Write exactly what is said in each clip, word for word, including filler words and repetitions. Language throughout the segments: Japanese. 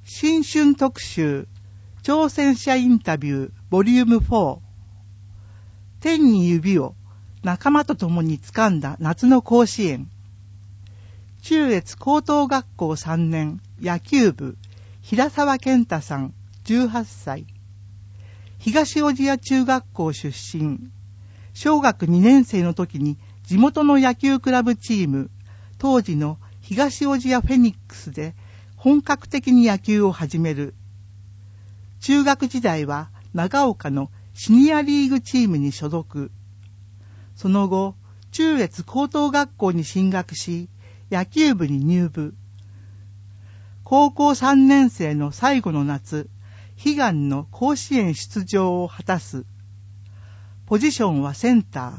新春特集挑戦者インタビューボリュームフォー。天に指を仲間と共に掴んだ夏の甲子園。中越高等学校さんねん野球部平沢健太さんじゅうはっさい。東小千谷中学校出身。小学にねん生の時に地元の野球クラブチーム、当時の東小千谷フェニックスで本格的に野球を始める。中学時代は長岡のシニアリーグチームに所属。その後、中越高等学校に進学し、野球部に入部。高校さんねん生の最後の夏、悲願の甲子園出場を果たす。ポジションはセンター。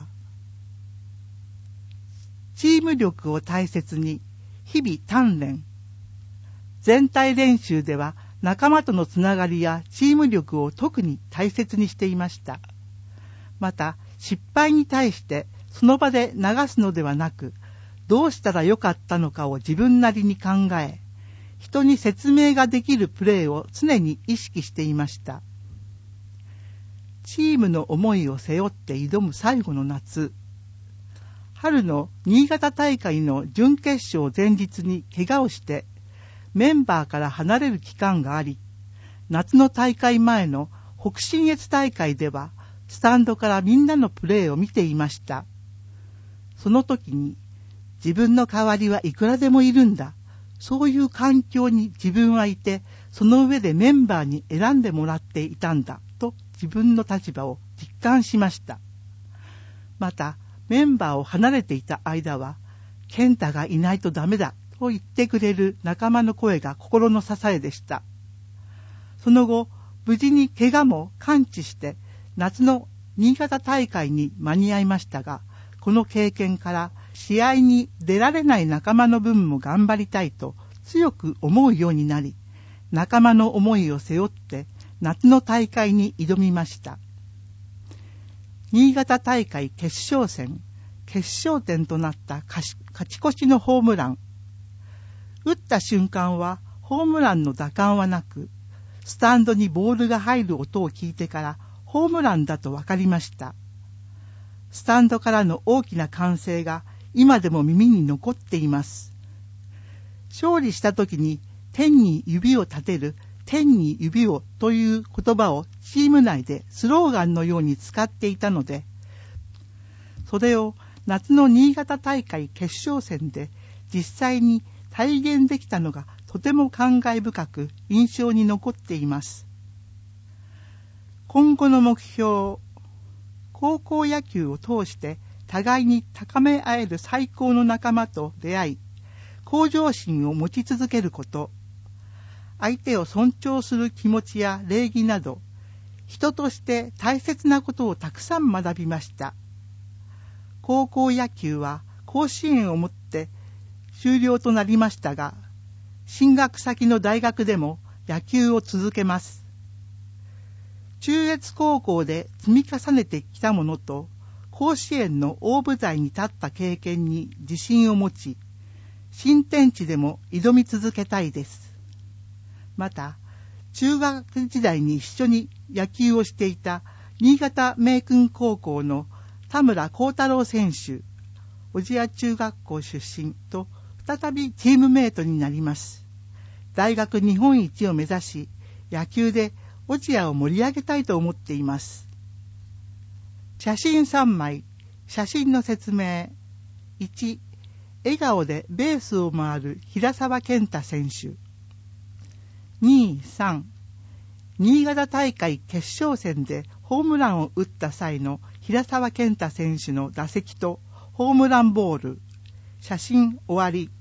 チーム力を大切に、日々鍛錬。全体練習では仲間とのつながりやチーム力を特に大切にしていました。また、失敗に対してその場で流すのではなく、どうしたらよかったのかを自分なりに考え、人に説明ができるプレーを常に意識していました。チームの思いを背負って挑む最後の夏、春の新潟大会の準決勝前日に怪我をしてメンバーから離れる期間があり、夏の大会前の北信越大会ではスタンドからみんなのプレーを見ていました。その時に自分の代わりはいくらでもいるんだ。そういう環境に自分はいて、その上でメンバーに選んでもらっていたんだと自分の立場を実感しました。またメンバーを離れていた間は、健太がいないとダメだと言ってくれる仲間の声が心の支えでした。その後、無事に怪我も完治して夏の新潟大会に間に合いましたが、この経験から試合に出られない仲間の分も頑張りたいと強く思うようになり、仲間の思いを背負って夏の大会に挑みました。新潟大会決勝戦、決勝点となった勝ち越しのホームラン。打った瞬間はホームランの打感はなく、スタンドにボールが入る音を聞いてからホームランだと分かりました。スタンドからの大きな歓声が今でも耳に残っています。勝利した時に天に指を立てる天に指をという言葉をチーム内でスローガンのように使っていたので、それを夏の新潟大会決勝戦で実際に体現できたのがとても感慨深く印象に残っています。今後の目標、高校野球を通して互いに高め合える最高の仲間と出会い、向上心を持ち続けること、相手を尊重する気持ちや礼儀など、人として大切なことをたくさん学びました。高校野球は甲子園をもって終了となりましたが、進学先の大学でも野球を続けます。中越高校で積み重ねてきたものと、甲子園の大舞台に立った経験に自信を持ち、新天地でも挑み続けたいです。また、中学時代に一緒に野球をしていた新潟明訓高校の田村幸太郎選手、小千谷中学校出身と再びチームメイトになります。大学日本一を目指し、野球で小千谷を盛り上げたいと思っています。写真さんまい、写真の説明。いち、笑顔でベースを回る平沢健太選手。に、さん、新潟大会決勝戦でホームランを打った際の平沢健太選手の打席とホームランボール。写真終わり。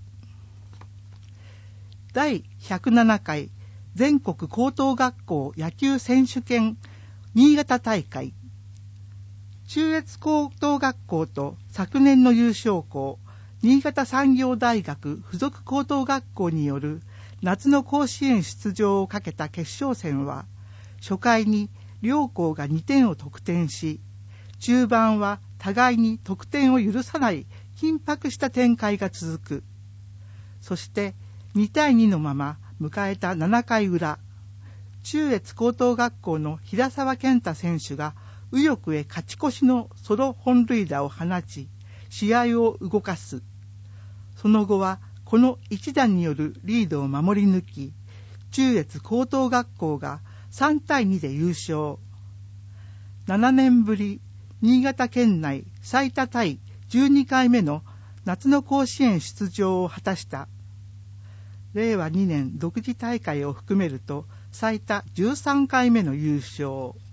だいひゃくななかい全国高等学校野球選手権新潟大会。中越高等学校と昨年の優勝校、新潟産業大学附属高等学校による夏の甲子園出場をかけた決勝戦は、初回に両校がにてんを得点し、中盤は互いに得点を許さない緊迫した展開が続く。そしてにたいにのまま迎えたななかい裏、中越高等学校の平沢健太選手が右翼へ勝ち越しのソロ本塁打を放ち、試合を動かす。その後はこの一打によるリードを守り抜き、中越高等学校がさんたいにで優勝。ななねんぶり、新潟県内最多タイじゅうにかいめの夏の甲子園出場を果たした。れいわにねん独自大会を含めると最多じゅうさんかいめの優勝。